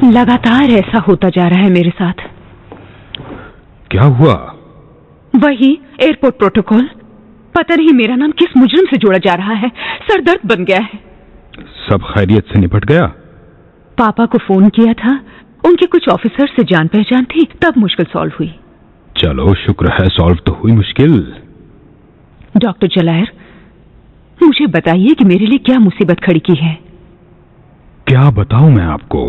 लगातार ऐसा होता जा रहा है मेरे साथ। क्या हुआ? वही एयरपोर्ट प्रोटोकॉल। पता नहीं मेरा नाम किस मुजरिम से जोड़ा जा रहा है। सर दर्द बन गया है। सब खैरियत से निपट गया? पापा को फोन किया था, उनके कुछ ऑफिसर से जान पहचान थी, तब मुश्किल सॉल्व हुई। चलो शुक्र है, सॉल्व तो हुई मुश्किल। डॉक्टर जलायर, मुझे बताइए कि मेरे लिए क्या मुसीबत खड़ी की है। क्या बताऊं मैं आपको?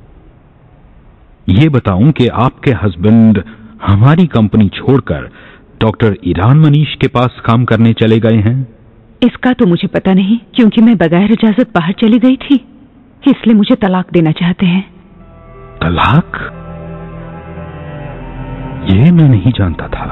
ये बताऊं कि आपके हस्बैंड हमारी कंपनी छोड़कर डॉक्टर ईरान मनीष के पास काम करने चले गए हैं? इसका तो मुझे पता नहीं, क्योंकि मैं बगैर इजाजत बाहर चली गई थी, इसलिए मुझे तलाक देना चाहते हैं। तलाक? ये मैं नहीं जानता था।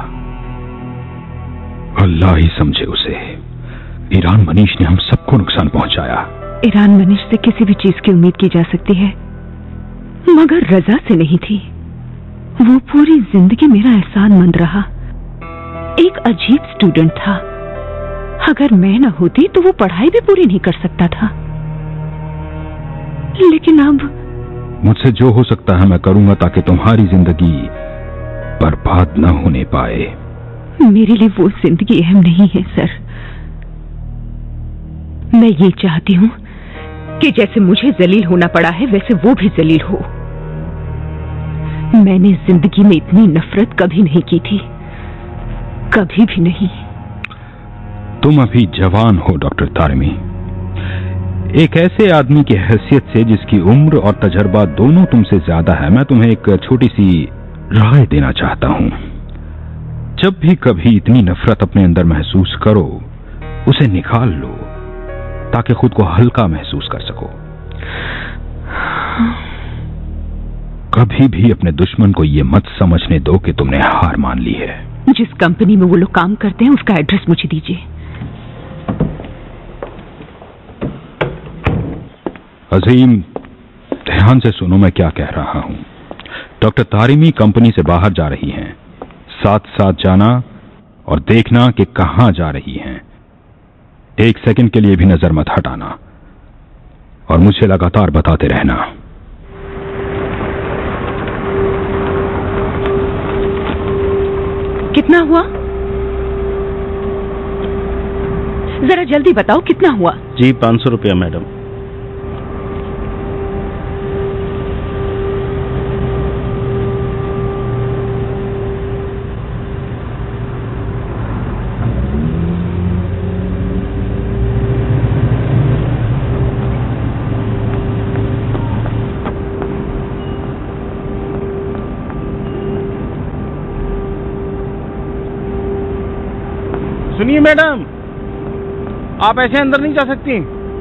अल्लाह ही समझे उसे। ईरान मनीष ने हम सबको नुकसान पहुंचाया। ईरान मनीष से किसी भी चीज की उम्मीद की जा सकती है, मगर रजा से नहीं थी। वो पूरी जिंदगी मेरा एहसानमंद रहा। एक अजीब स्टूडेंट था। अगर मैं न होती तो वो पढ़ाई भी पूरी नहीं कर सकता था। लेकिन अब मुझसे जो हो सकता है मैं करूंगा ताकि तुम्हारी जिंदगी बर्बाद न होने पाए। मेरे लिए वो जिंदगी अहम नहीं है सर। मैं ये चाहती हूं कि जैसे मुझे जलील होना पड़ा है वैसे वो भी जलील हो। मैंने जिंदगी में इतनी नफरत कभी नहीं की थी, कभी भी नहीं। तुम अभी जवान हो डॉक्टर तारिमी। एक ऐसे आदमी की हैसियत से जिसकी उम्र और तजर्बा दोनों तुमसे ज्यादा है, मैं तुम्हें एक छोटी सी राय देना चाहता हूं। जब भी कभी इतनी नफरत अपने अंदर महसूस करो, उसे निकाल लो ताकि खुद को हल्का महसूस कर सको। कभी भी अपने दुश्मन को यह मत समझने दो कि तुमने हार मान ली है। जिस कंपनी में वो लोग काम करते हैं उसका एड्रेस मुझे दीजिए। अजीम, ध्यान से सुनो मैं क्या कह रहा हूं। डॉक्टर तारिमी कंपनी से बाहर जा रही हैं। साथ साथ जाना और देखना कि कहां जा रही हैं। एक सेकंड के लिए भी नजर मत हटाना और मुझे लगातार बताते रहना। कितना हुआ? जरा जल्दी बताओ कितना हुआ? जी 500 रुपया मैडम। सुनिए मैडम, आप ऐसे अंदर नहीं जा सकती।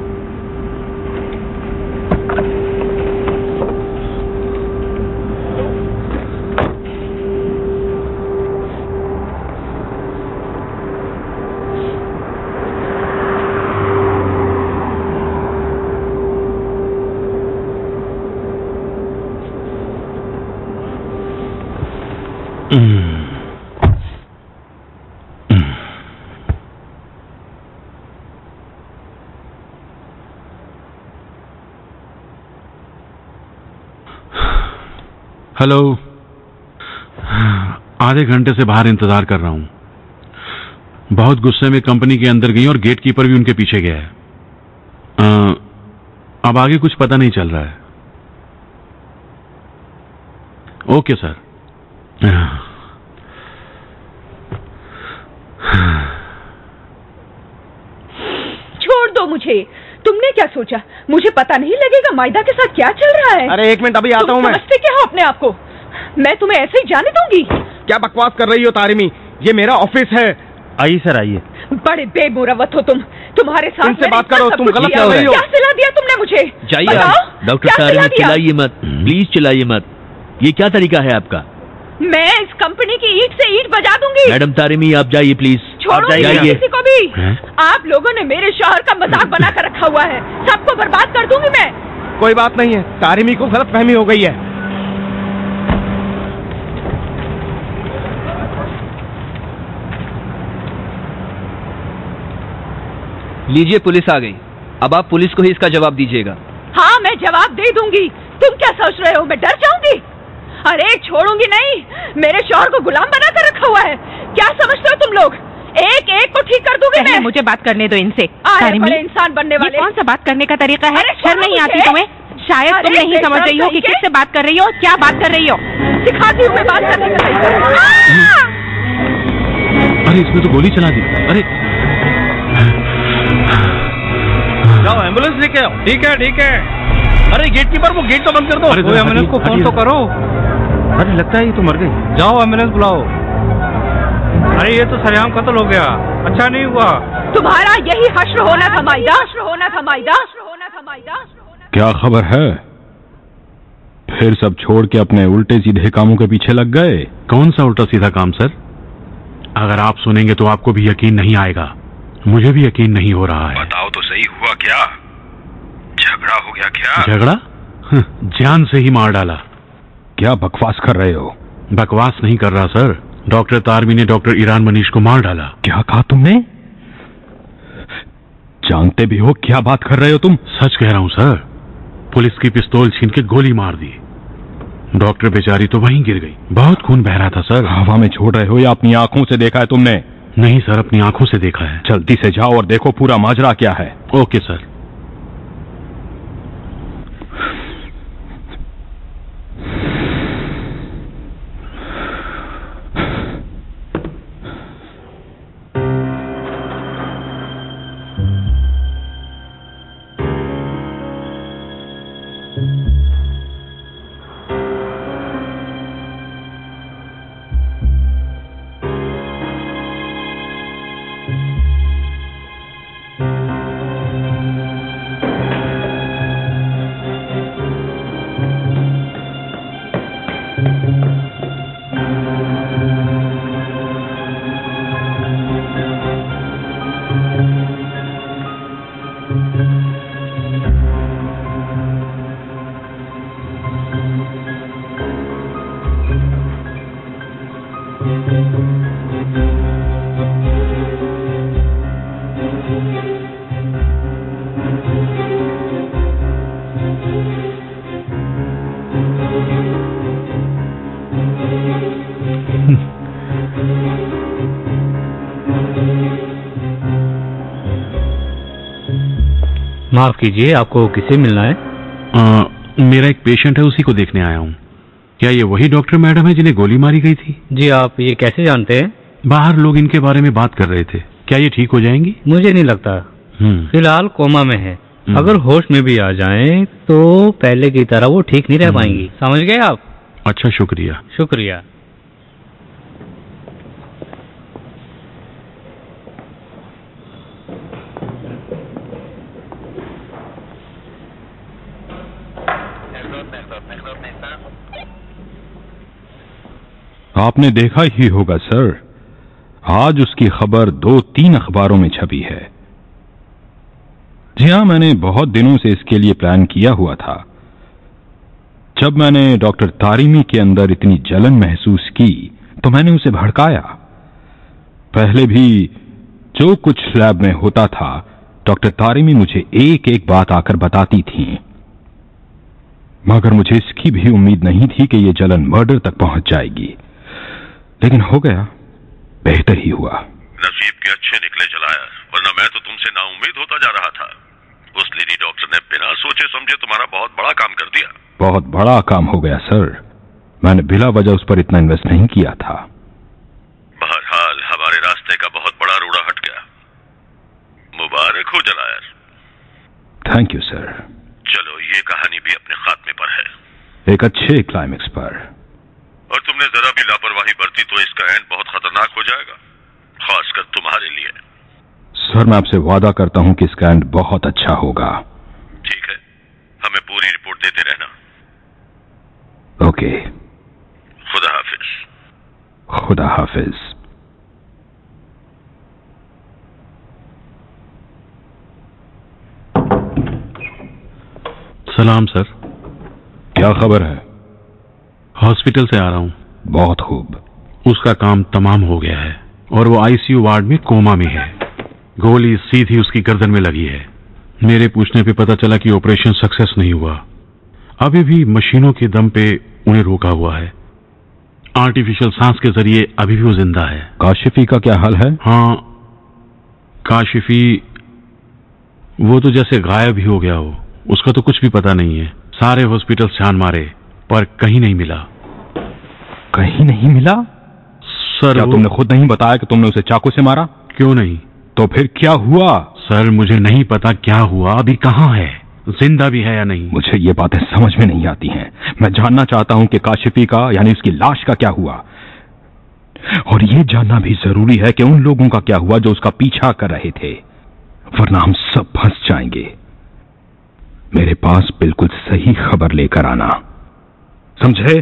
हेलो, आधे घंटे से बाहर इंतजार कर रहा हूं। बहुत गुस्से में कंपनी के अंदर गई और गेट कीपर भी उनके पीछे गया है। अब आगे कुछ पता नहीं चल रहा है। Okay sir. छोड़ दो मुझे। तुमने क्या सोचा मुझे पता नहीं लगेगा मायदा के साथ क्या चल रहा है? अरे एक मिनट, अभी आता हूँ मैं। समझते क्या हो अपने आप को? मैं तुम्हें ऐसे ही जाने दूंगी? क्या बकवास कर रही हो तारिमी? ये मेरा ऑफिस है। आइए सर आइए। बड़े बेमुरवत हो तुम। तुम्हारे साथ तुमसे बात करो, तुम गलत कर रही हो। क्या सिला दिया तुमने मुझे? जाइए डॉक्टर तारिमी, चिल्लाइए मत प्लीज, चिल्लाइए मत। ये क्या तरीका है आपका? मैं इस कंपनी की ईंट से ईंट बजा दूंगी। मैडम तारिमी आप जाइए प्लीज। छोड़ो किसी को भी। आप लोगों ने मेरे शौहर का मजाक बना कर रखा हुआ है। सबको बर्बाद कर दूंगी मैं। कोई बात नहीं है, तारिमी को गलतफहमी हो गई है। लीजिए पुलिस आ गई। अब आप पुलिस को ही इसका जवाब दीजिएगा। हाँ मैं जवाब दे दूंगी। तुम क्या सोच रहे हो मैं डर जाऊंगी? अरे छोड़ूंगी नहीं, मेरे शौहर को गुलाम बना कर रखा हुआ है। क्या समझते हो तुम लोग? एक एक को ठीक कर दूंगी मैं। मुझे बात करने दो इनसे। बड़े इंसान बनने वाले। कौन सा बात करने का तरीका है? शर्म नहीं आती तुम्हें? शायद तुम नहीं समझ रही हो कि किससे बात कर रही हो, क्या बात कर रही हो। सिखाती हूँ मैं बात करने का तरीका। अरे इसमें तो गोली चला दी। अरे जाओ एम्बुलेंस लेके आओ। ठीक है ठीक है। अरे गेट कीपर वो गेट तो बंद कर दो। अरे एम्बुलेंस को फोन तो करो। अरे लगता है ये तो मर गई। जाओ एम्बुलेंस बुलाओ। अरे ये तो सरेआम कत्ल हो गया। अच्छा नहीं हुआ। तुम्हारा यही हश्र होना था माइदा। हश्र होना था माइदा। क्या खबर है? फिर सब छोड़ के अपने उल्टे सीधे कामों के पीछे लग गए? कौन सा उल्टा सीधा काम सर? अगर आप सुनेंगे तो आपको भी यकीन नहीं आएगा। मुझे भी यकीन नहीं हो रहा है। बताओ तो सही, हुआ क्या? झगड़ा हो गया क्या? झगड़ा? जान से ही मार डाला। क्या बकवास कर रहे हो? बकवास नहीं कर रहा सर। डॉक्टर तारमी ने डॉक्टर ईरान मनीष को मार डाला। क्या कहा तुमने? जानते भी हो क्या बात कर रहे हो तुम? सच कह रहा हूं सर। पुलिस की पिस्तौल छीन के गोली मार दी। डॉक्टर बेचारी तो वहीं गिर गई। बहुत खून बह रहा था सर। हवा में छोड़ रहे हो या अपनी आंखों से देखा है तुमने? नहीं सर, अपनी आंखों से देखा है। जल्दी से जाओ और देखो पूरा माजरा क्या है। Okay sir. माफ कीजिए, आपको किससे मिलना है? मेरा एक पेशेंट है, उसी को देखने आया हूँ। क्या ये वही डॉक्टर मैडम है जिन्हें गोली मारी गई थी? जी, आप ये कैसे जानते हैं? बाहर लोग इनके बारे में बात कर रहे थे। क्या ये ठीक हो जाएंगी? मुझे नहीं लगता। फिलहाल कोमा में है। अगर होश में भी आ जाएं तो पहले की तरह वो ठीक नहीं रह पाएंगी। समझ गए आप? अच्छा, शुक्रिया। शुक्रिया। आपने देखा ही होगा सर, आज उसकी खबर 2-3 अखबारों में छपी है। जी हाँ, मैंने बहुत दिनों से इसके लिए प्लान किया हुआ था। जब मैंने डॉक्टर तारिमी के अंदर इतनी जलन महसूस की तो मैंने उसे भड़काया। पहले भी जो कुछ लैब में होता था, डॉक्टर तारिमी मुझे एक एक बात आकर बताती थी, मगर मुझे इसकी भी उम्मीद नहीं थी कि यह जलन मर्डर तक पहुंच जाएगी। लेकिन हो गया, बेहतर ही हुआ। नसीब के अच्छे निकले जलाया, वरना मैं तो तुमसे नाउम्मीद होता जा रहा था। उस लेडी डॉक्टर ने बिना सोचे समझे तुम्हारा बहुत बड़ा काम कर दिया। बहुत बड़ा काम हो गया सर। मैंने बिला वजह उस पर इतना इन्वेस्ट नहीं किया था। बहरहाल हमारे रास्ते का बहुत बड़ा रूड़ा हट गया। मुबारक हो जलायर। Thank you sir. चलो, ये कहानी भी अपने खात्मे पर है, एक अच्छे क्लाइमेक्स पर। और तुमने जरा भी लापरवाही बरती तो इसका एंड बहुत खतरनाक हो जाएगा, खासकर तुम्हारे लिए। सर, मैं आपसे वादा करता हूं कि इसका एंड बहुत अच्छा होगा। ठीक है, हमें पूरी रिपोर्ट देते रहना। ओके। खुदा हाफिज। खुदा हाफिज। सलाम सर। क्या खबर है? हॉस्पिटल से आ रहा हूँ। बहुत खूब। उसका काम तमाम हो गया है और वो आईसीयू वार्ड में कोमा में है। गोली सीधी उसकी गर्दन में लगी है। मेरे पूछने पे पता चला कि ऑपरेशन सक्सेस नहीं हुआ। अभी भी मशीनों के दम पे उन्हें रोका हुआ है। आर्टिफिशियल सांस के जरिए अभी भी वो जिंदा है। काशिफी का क्या हाल है? हाँ, काशिफी वो तो जैसे गायब ही हो गया हो। उसका तो कुछ भी पता नहीं है। सारे हॉस्पिटल छान मारे पर कहीं नहीं मिला। कहीं नहीं मिला? सर, क्या तुमने खुद नहीं बताया कि तुमने उसे चाकू से मारा? क्यों नहीं। तो फिर क्या हुआ? सर, मुझे नहीं पता क्या हुआ, अभी कहाँ है, जिंदा भी है या नहीं। मुझे ये बातें समझ में नहीं आती हैं। मैं जानना चाहता हूं कि काशिफी का यानी उसकी लाश का क्या हुआ, और ये जानना भी जरूरी है कि उन लोगों का क्या हुआ जो उसका पीछा कर रहे थे, वरना हम सब फंस जाएंगे। मेरे पास बिल्कुल सही खबर लेकर आना, समझे?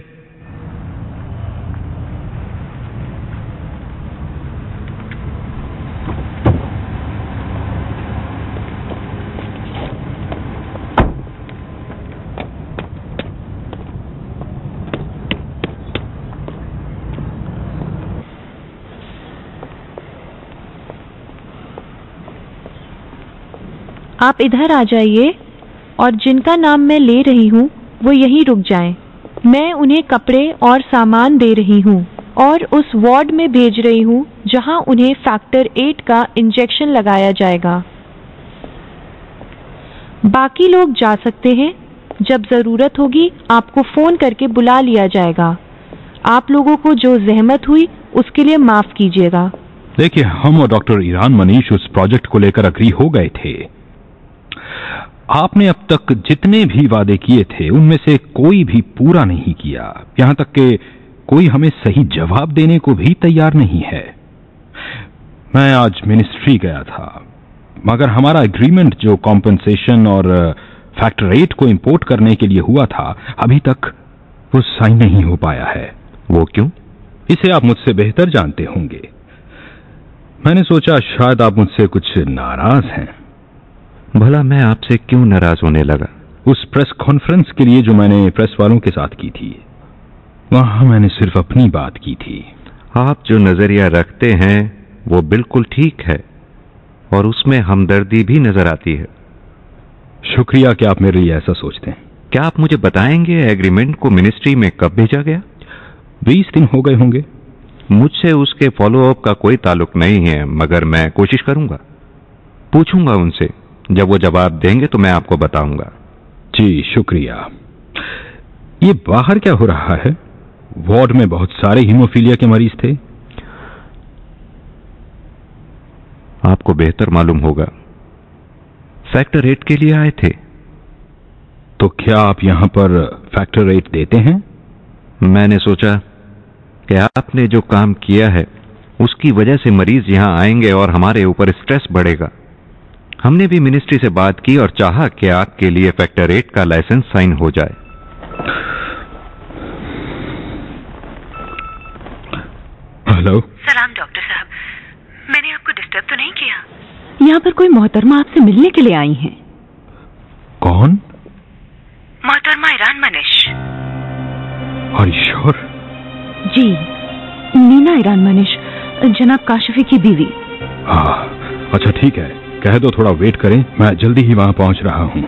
आप इधर आ जाइए और जिनका नाम मैं ले रही हूँ वो यहीं रुक जाएं। मैं उन्हें कपड़े और सामान दे रही हूँ और उस वार्ड में भेज रही हूँ जहाँ उन्हें फैक्टर 8 का इंजेक्शन लगाया जाएगा। बाकी लोग जा सकते हैं। जब जरूरत होगी आपको फोन करके बुला लिया जाएगा। आप लोगों को जो जहमत हुई उसके लिए माफ कीजिएगा। देखिए, हम और डॉक्टर ईरान मनीष उस प्रोजेक्ट को लेकर अग्री हो गए थे। आपने अब तक जितने भी वादे किए थे उनमें से कोई भी पूरा नहीं किया, यहां तक कि कोई हमें सही जवाब देने को भी तैयार नहीं है। मैं आज मिनिस्ट्री गया था, मगर हमारा एग्रीमेंट जो कॉम्पेंसेशन और फैक्टर 8 को इंपोर्ट करने के लिए हुआ था, अभी तक वो साइन नहीं हो पाया है। वो क्यों? इसे आप मुझसे बेहतर जानते होंगे। मैंने सोचा शायद आप मुझसे कुछ नाराज हैं। भला मैं आपसे क्यों नाराज होने लगा? उस प्रेस कॉन्फ्रेंस के लिए जो मैंने प्रेस वालों के साथ की थी, वहां मैंने सिर्फ अपनी बात की थी। आप जो नजरिया रखते हैं वो बिल्कुल ठीक है और उसमें हमदर्दी भी नजर आती है। शुक्रिया कि आप मेरे लिए ऐसा सोचते हैं। क्या आप मुझे बताएंगे एग्रीमेंट को मिनिस्ट्री में कब भेजा गया? 20 दिन हो गए होंगे। मुझसे उसके फॉलोअप का कोई ताल्लुक नहीं है, मगर मैं कोशिश करूंगा, पूछूंगा उनसे। जब वो जवाब देंगे तो मैं आपको बताऊंगा। जी शुक्रिया। ये बाहर क्या हो रहा है? वार्ड में बहुत सारे हीमोफीलिया के मरीज थे। आपको बेहतर मालूम होगा, फैक्टर 8 के लिए आए थे। तो क्या आप यहां पर फैक्टर 8 देते हैं? मैंने सोचा कि आपने जो काम किया है उसकी वजह से मरीज यहां आएंगे और हमारे ऊपर स्ट्रेस बढ़ेगा। हमने भी मिनिस्ट्री से बात की और चाहा कि आपके लिए फैक्टर 8 का लाइसेंस साइन हो जाए। हेलो। सलाम डॉक्टर साहब, मैंने आपको डिस्टर्ब तो नहीं किया? यहाँ पर कोई मोहतरमा आपसे मिलने के लिए आई हैं। कौन? मोहतरमा ईरान मनीष। श्योर? जी, नीना ईरान मनीष, जनाब काशिफी की बीवी। हाँ, अच्छा ठीक है, कह दो थोड़ा वेट करें, मैं जल्दी ही वहां पहुंच रहा हूं।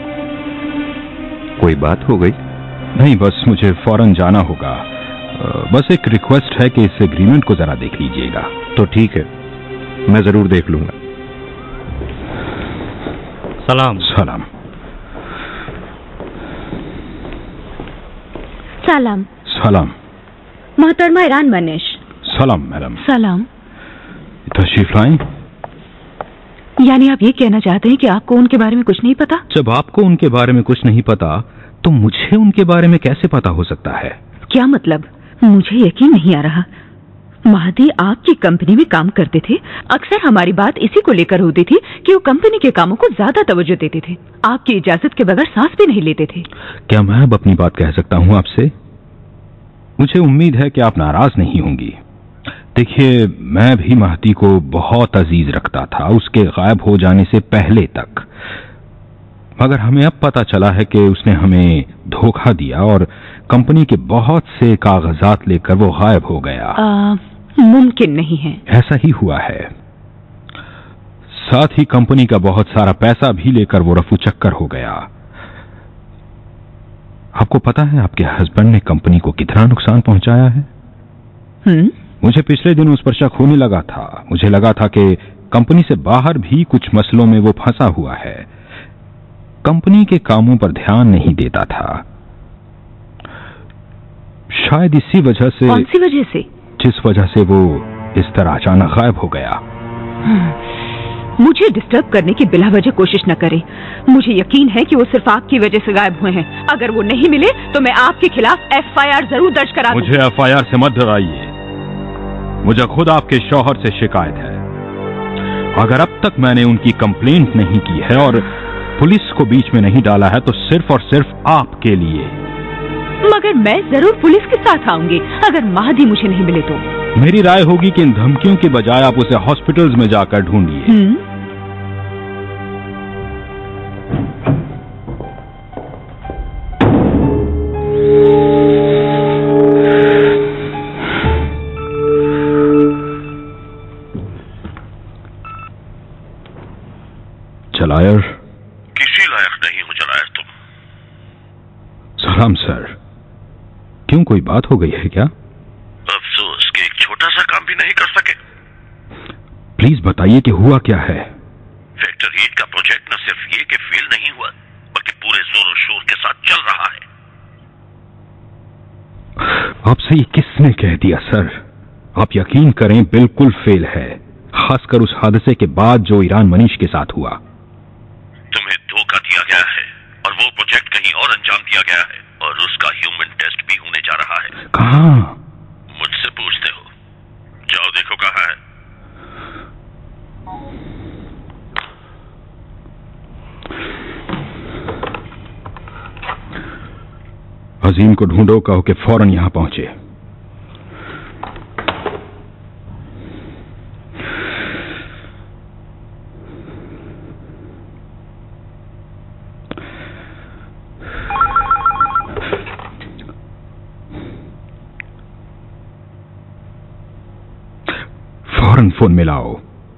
कोई बात हो गई? नहीं, बस मुझे फौरन जाना होगा। बस एक रिक्वेस्ट है कि इस एग्रीमेंट को जरा देख लीजिएगा। तो ठीक है, मैं जरूर देख लूंगा। सलाम। सलाम। सलाम। सलाम। मोहतरमा ईरान मनीष। सलाम मैडम। सलाम। तशरीफ लाएं। यानी आप ये कहना चाहते हैं कि आपको उनके बारे में कुछ नहीं पता? जब आपको उनके बारे में कुछ नहीं पता तो मुझे उनके बारे में कैसे पता हो सकता है? क्या मतलब? मुझे यकीन नहीं आ रहा। महादी आपकी कंपनी में काम करते थे। अक्सर हमारी बात इसी को लेकर होती थी कि वो कंपनी के कामों को ज्यादा तवज्जो देते थे, आपकी इजाजत के बगैर सांस भी नहीं लेते थे। क्या मैं अब अपनी बात कह सकता हूं आपसे? मुझे उम्मीद है कि आप नाराज नहीं होंगी। देखिए, मैं भी महदी को बहुत अजीज रखता था, उसके गायब हो जाने से पहले तक। मगर हमें अब पता चला है कि उसने हमें धोखा दिया और कंपनी के बहुत से कागजात लेकर वो गायब हो गया। मुमकिन नहीं है। ऐसा ही हुआ है। साथ ही कंपनी का बहुत सारा पैसा भी लेकर वो रफू चक्कर हो गया। आपको पता है आपके हस्बैंड ने कंपनी को कितना नुकसान पहुंचाया है? मुझे पिछले दिन उस पर शक होने लगा था। मुझे लगा था कि कंपनी से बाहर भी कुछ मसलों में वो फंसा हुआ है, कंपनी के कामों पर ध्यान नहीं देता था। शायद इसी वजह से। कौन सी वजह से? जिस वजह से वो इस तरह अचानक गायब हो गया। मुझे डिस्टर्ब करने की बिला वजह कोशिश न करें। मुझे यकीन है कि वो सिर्फ आपकी वजह से गायब हुए हैं। अगर वो नहीं मिले तो मैं आपके खिलाफ FIR जरूर दर्ज करा दूं। मुझे FIR से मत डराइए। मुझे खुद आपके शौहर से शिकायत है। अगर अब तक मैंने उनकी कंप्लेंट नहीं की है और पुलिस को बीच में नहीं डाला है तो सिर्फ और सिर्फ आपके लिए। मगर मैं जरूर पुलिस के साथ आऊंगी अगर महदी मुझे नहीं मिले तो। मेरी राय होगी कि इन धमकियों के बजाय आप उसे हॉस्पिटल्स में जाकर ढूंढिए। जलायर। किसी लायक नहीं हो जलायर तुम। सलाम सर। क्यों, कोई बात हो गई है क्या? अफसोस कि एक छोटा सा काम भी नहीं कर सके। प्लीज बताइए कि हुआ क्या है। फैक्ट्री 8 का प्रोजेक्ट न सिर्फ ये कि फेल नहीं हुआ बल्कि पूरे जोरों शोर के साथ चल रहा है। आपसे ये किसने कह दिया सर? आप यकीन करें बिल्कुल फेल है, खासकर उस हादसे के बाद जो ईरान मनीष के साथ हुआ। तुम्हें धोखा दिया गया है और वो प्रोजेक्ट कहीं और अंजाम दिया गया है और उसका ह्यूमन टेस्ट भी होने जा रहा है। कहाँ? मुझसे पूछते हो, जाओ देखो कहाँ है। अजीम को ढूंढो, कहो कि फौरन यहां पहुंचे। फौरन फोन मिलाओ।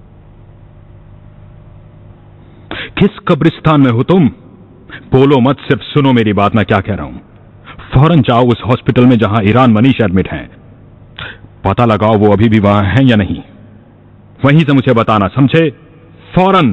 किस कब्रिस्तान में हो तुम? बोलो मत, सिर्फ सुनो मेरी बात, मैं क्या कह रहा हूं। फौरन जाओ उस हॉस्पिटल में जहां ईरान मनीष एडमिट हैं। पता लगाओ वो अभी भी वहां हैं या नहीं। वहीं से मुझे बताना, समझे? फौरन।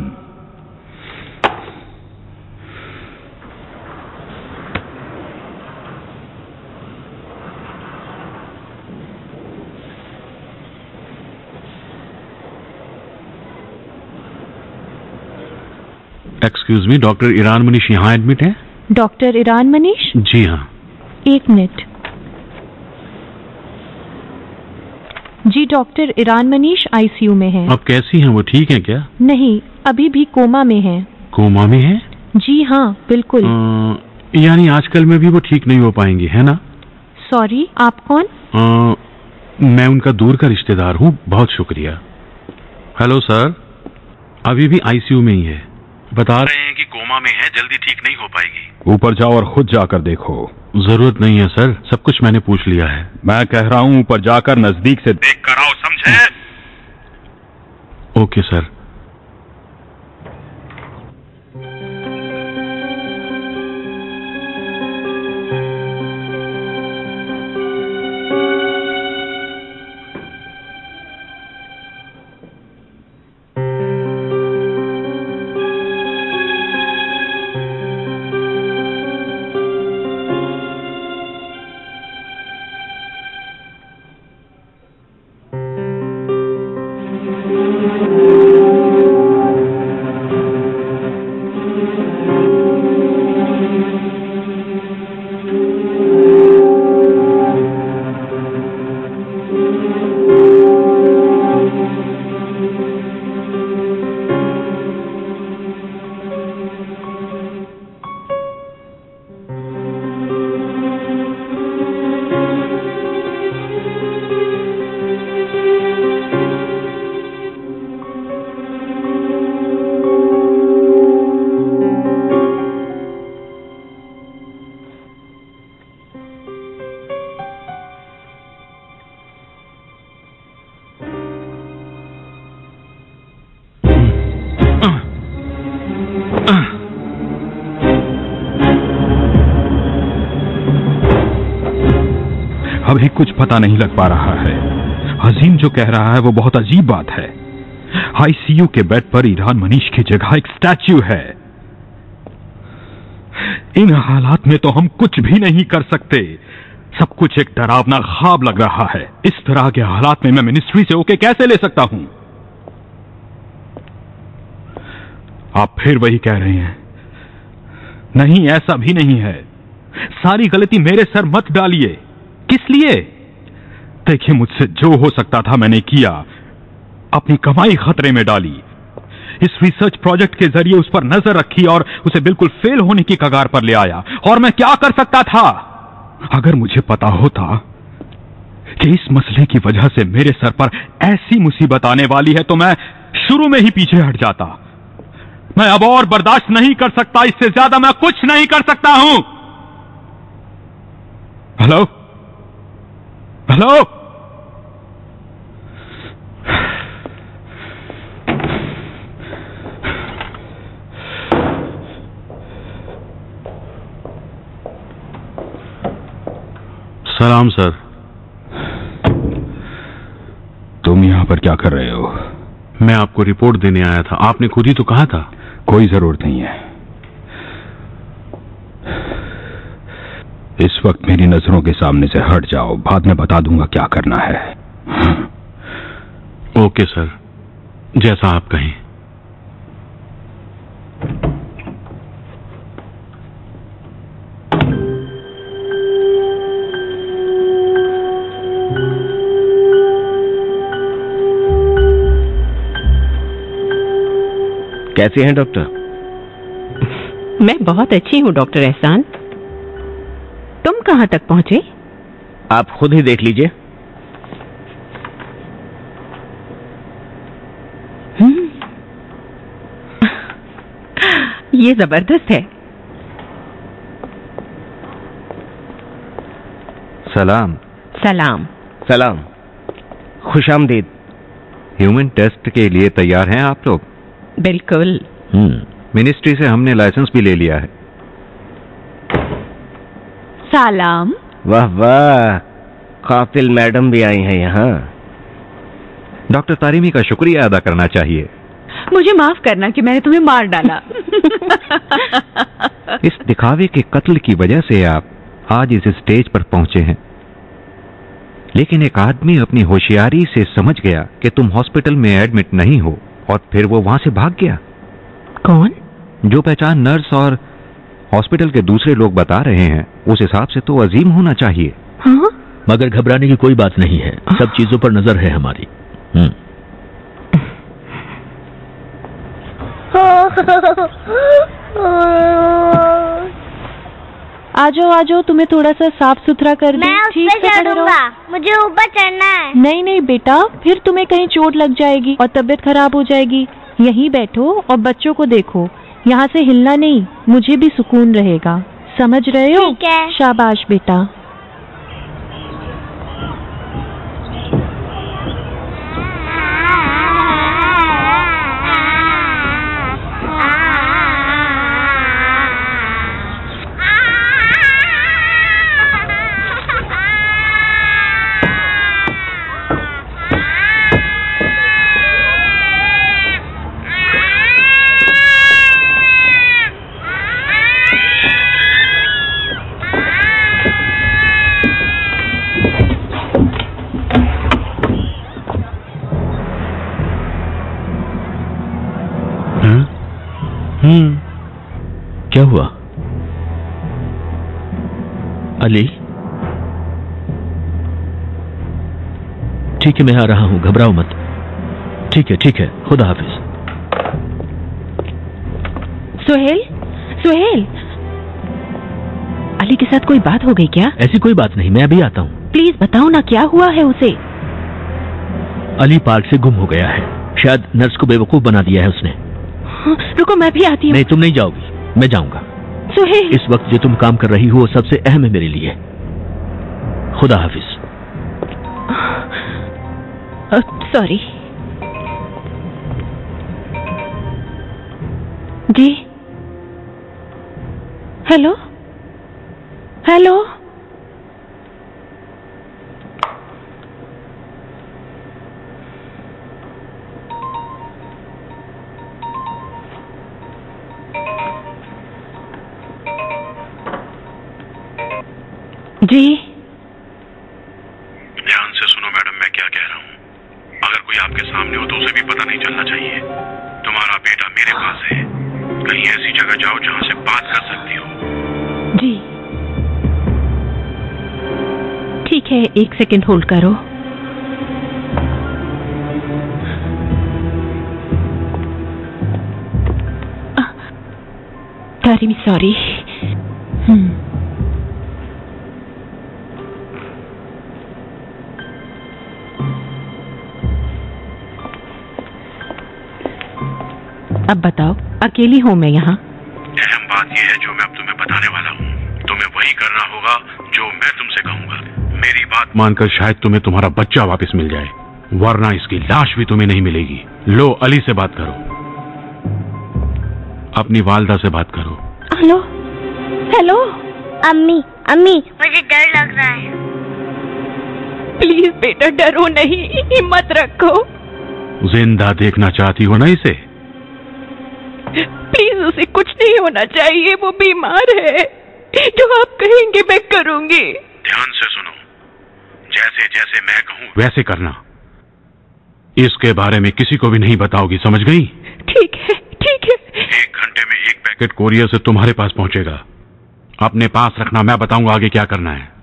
Excuse me, doctor Iran Manish यहाँ एडमिट है? डॉक्टर ईरान मनीष? जी हाँ। एक मिनट। जी डॉक्टर ईरान मनीष ICU में हैं। अब कैसी हैं वो, ठीक हैं क्या? नहीं, अभी भी कोमा में हैं। कोमा में हैं? जी हाँ बिल्कुल। यानी आजकल में भी वो ठीक नहीं हो पाएंगी, है ना? सॉरी, आप कौन? मैं उनका दूर का रिश्तेदार हूँ। बहुत शुक्रिया। हेलो सर, अभी भी ICU में ही है। बता रहे हैं कि कोमा में है, जल्दी ठीक नहीं हो पाएगी। ऊपर जाओ और खुद जाकर देखो। जरूरत नहीं है सर, सब कुछ मैंने पूछ लिया है। मैं कह रहा हूं ऊपर जाकर नजदीक से देख कर आओ, समझे? Okay sir. अभी कुछ पता नहीं लग पा रहा है। अजीम जो कह रहा है वो बहुत अजीब बात है। आईसीयू के बेड पर ईरान मनीष की जगह एक स्टैच्यू है। इन हालात में तो हम कुछ भी नहीं कर सकते। सब कुछ एक डरावना ख्वाब लग रहा है। इस तरह के हालात में मैं मिनिस्ट्री से ओके कैसे ले सकता हूं? आप फिर वही कह रहे हैं। नहीं, ऐसा भी नहीं है। सारी गलती मेरे सर मत डालिए। किस लिए? देखिए, मुझसे जो हो सकता था मैंने किया। अपनी कमाई खतरे में डाली। इस रिसर्च प्रोजेक्ट के जरिए उस पर नजर रखी और उसे बिल्कुल फेल होने की कगार पर ले आया। और मैं क्या कर सकता था? अगर मुझे पता होता कि इस मसले की वजह से मेरे सर पर ऐसी मुसीबत आने वाली है तो मैं शुरू में ही पीछे हट जाता। मैं अब और बर्दाश्त नहीं कर सकता। इससे ज्यादा मैं कुछ नहीं कर सकता हूं। हेलो हेलो, सलाम सर। तुम यहां पर क्या कर रहे हो? मैं आपको रिपोर्ट देने आया था। आपने खुद ही तो कहा था। कोई जरूरत नहीं है। इस वक्त मेरी नजरों के सामने से हट जाओ। बाद में बता दूंगा क्या करना है। ओके सर, जैसा आप कहें। कैसे हैं डॉक्टर? मैं बहुत अच्छी हूँ डॉक्टर एहसान। तुम कहाँ तक पहुंचे? आप खुद ही देख लीजिए। ये जबरदस्त है। सलाम। सलाम। सलाम। खुशामदीद। ह्यूमन टेस्ट के लिए तैयार हैं आप लोग? बिल्कुल। मिनिस्ट्री से हमने लाइसेंस भी ले लिया है। सलाम। वाह वाह, कातिल मैडम भी आई हैं यहाँ। डॉक्टर तारिमी का शुक्रिया अदा करना चाहिए। मुझे माफ करना कि मैंने तुम्हें मार डाला। इस दिखावे के कत्ल की वजह से आप आज इस स्टेज पर पहुंचे हैं। लेकिन एक आदमी अपनी होशियारी से समझ गया कि तुम हॉस्पिटल में एडमिट नहीं हो और फिर वो वहां से भाग गया। कौन? जो पहचान नर्स और हॉस्पिटल के दूसरे लोग बता रहे हैं उस हिसाब से तो अजीम होना चाहिए। हाँ? मगर घबराने की कोई बात नहीं है। सब चीजों पर नजर है हमारी। आजो आजो, तुम्हें थोड़ा सा साफ सुथरा कर दूं। ठीक से चढ़ूंगा। मुझे ऊपर चढ़ना है। नहीं नहीं बेटा, फिर तुम्हें कहीं चोट लग जाएगी और तबीयत खराब हो जाएगी। यहीं बैठो और बच्चों को देखो। यहाँ से हिलना नहीं, मुझे भी सुकून रहेगा। समझ रहे हो? ठीक है। शाबाश बेटा। क्या हुआ? अली, ठीक है, मैं आ रहा हूं, घबराओ मत। ठीक है, खुदा हाफिज। सुहेल, सुहेल, अली के साथ कोई बात हो गई क्या? ऐसी कोई बात नहीं, मैं अभी आता हूं। प्लीज बताओ ना, क्या हुआ है उसे? अली पार्क से गुम हो गया है। शायद नर्स को बेवकूफ बना दिया है उसने। रुको, मैं भी आती हूँ। नहीं, तुम नहीं जाओगी, मैं जाऊंगा। सुहेल, इस वक्त जो तुम काम कर रही हो वो सबसे अहम है मेरे लिए। खुदा हाफिज। सॉरी। जी, हेलो हेलो। जी ध्यान से सुनो मैडम, मैं क्या कह रहा हूँ। अगर कोई आपके सामने हो तो उसे भी पता नहीं चलना चाहिए। तुम्हारा बेटा मेरे पास है, कहीं ऐसी जगह जाओ जहाँ से बात कर सकती हो। जी ठीक है, 1 सेकंड होल्ड करो। तारिमी सॉरी। अब बताओ, अकेली हूं मैं यहाँ। अहम बात यह है जो मैं अब तुम्हें बताने वाला हूँ। तुम्हें वही करना होगा जो मैं तुमसे कहूँगा। मेरी बात मानकर शायद तुम्हें तुम्हारा बच्चा वापस मिल जाए, वरना इसकी लाश भी तुम्हें नहीं मिलेगी। लो, अली से बात करो, अपनी वालदा से बात करो। Hello hello. अम्मी अम्मी, मुझे डर लग रहा है। प्लीज बेटा डरो नहीं, हिम्मत रखो। जिंदा देखना चाहती हो ना इसे? प्लीज उसे कुछ नहीं होना चाहिए, वो बीमार है। जो आप कहेंगे मैं करूंगी। ध्यान से सुनो, जैसे जैसे मैं कहूँ वैसे करना। इसके बारे में किसी को भी नहीं बताओगी, समझ गई? ठीक है ठीक है। 1 घंटे में 1 पैकेट कोरियर से तुम्हारे पास पहुंचेगा। अपने पास रखना, मैं बताऊंगा आगे क्या करना है।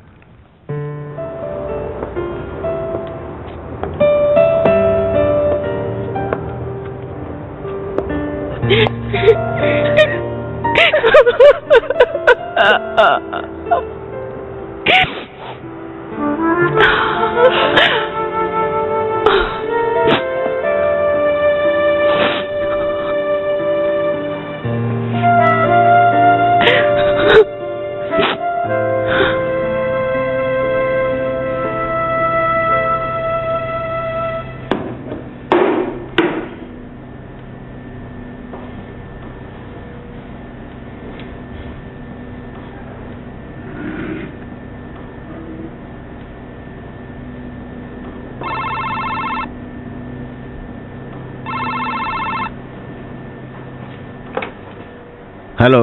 हेलो।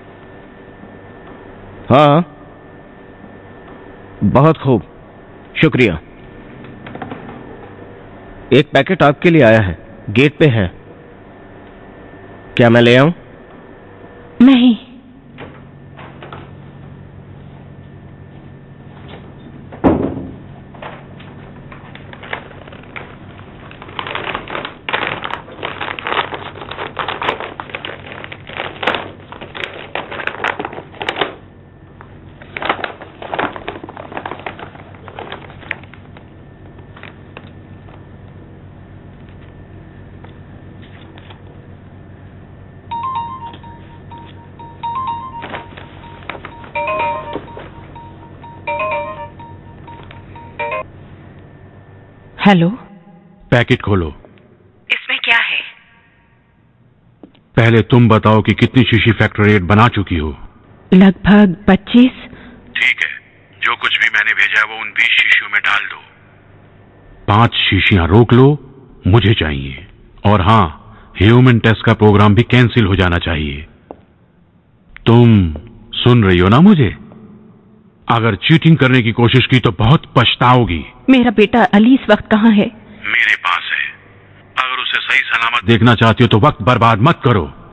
हाँ, बहुत खूब, शुक्रिया। एक पैकेट आपके लिए आया है, गेट पे है। क्या मैं ले आऊं? नहीं। हेलो। पैकेट खोलो। इसमें क्या है? पहले तुम बताओ कि कितनी शीशी फैक्ट्री रेट बना चुकी हो? लगभग 25। ठीक है, जो कुछ भी मैंने भेजा है वो उन 20 शीशियों में डाल दो। 5 शीशियां रोक लो, मुझे चाहिए। और हाँ, ह्यूमन टेस्ट का प्रोग्राम भी कैंसिल हो जाना चाहिए। तुम सुन रही हो ना मुझे? अगर चीटिंग करने की कोशिश की तो बहुत पछताओगी। मेरा बेटा अली इस वक्त कहाँ है? मेरे पास है। अगर उसे सही सलामत देखना चाहती हो तो वक्त बर्बाद मत करो।